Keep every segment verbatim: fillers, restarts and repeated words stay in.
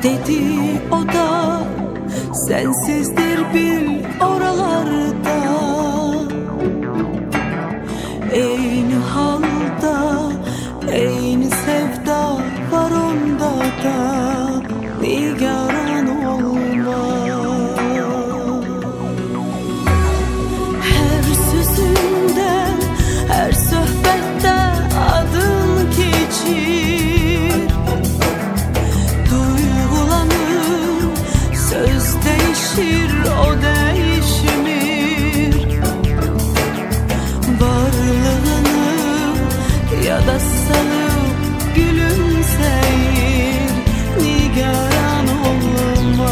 Dedi o da sensizdir bil oralarda. Aynı halda, aynı sevda var onda da. Nigaran olma. Her sözünde, her sohbette adın geçir. Duygulanır, söz değişir, o değişmir. Varlığını ya da salıp gülümseyir. Nigaran olma.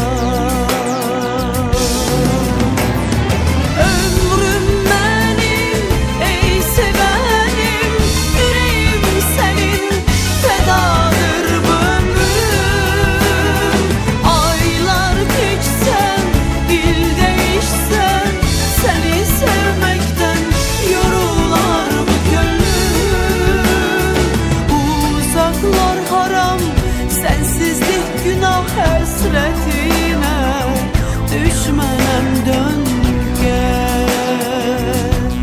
Ömrüm benim, ey sevenim, yüreğim senin, fedadır bu ömrüm. Aylar geçsen, dil değişsen, seni sevmekten yorular bu gönlüm. Uzaklar haram, sensizlik günah hasretine, düşmenem dön gel.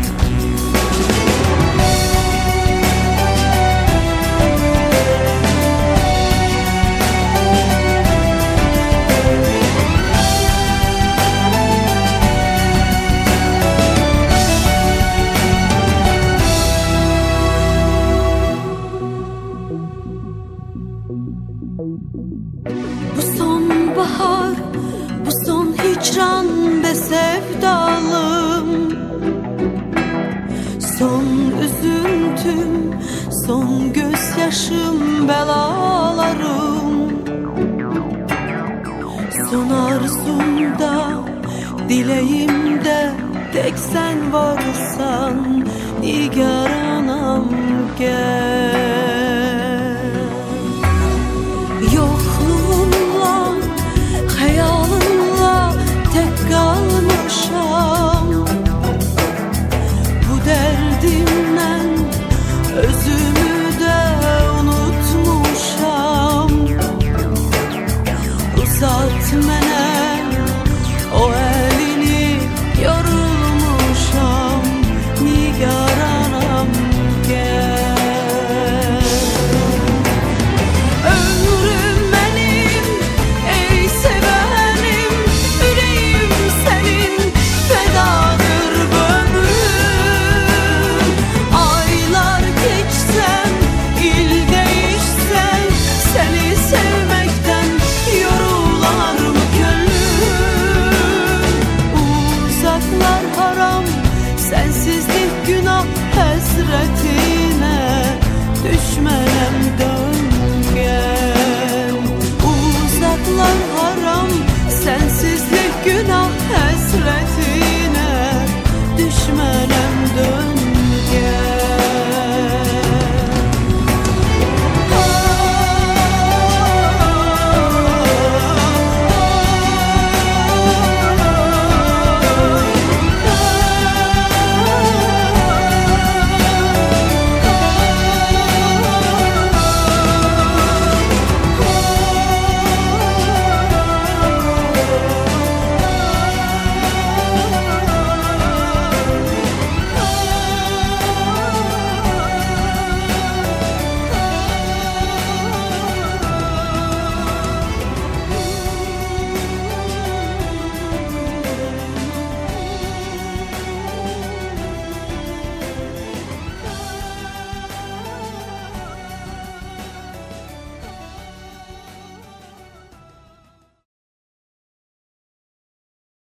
Bu son bahar, bu son hicran be sevdalım. Son üzüntüm, son gözyaşım, belalarım. Son arzumda, dileğimde tek sen varsan. Nigaranam gel.